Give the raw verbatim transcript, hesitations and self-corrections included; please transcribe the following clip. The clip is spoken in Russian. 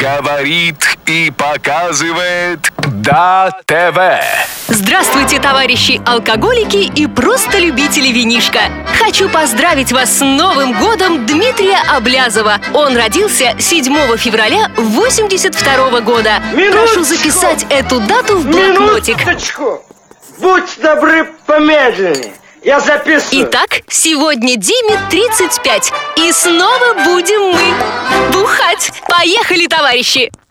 говорит и показывает Да ТВ. Здравствуйте, товарищи алкоголики и просто любители винишка. Хочу поздравить вас с Новым годом Дмитрия Облязова. Он родился седьмого февраля восемьдесят второго года. Минуточку. Прошу записать эту дату в блокнотик. Минуточку. Будь добры, помедленнее. Я записываю. Итак, сегодня Диме тридцать пять. И снова будем мы бухать. Поехали, товарищи!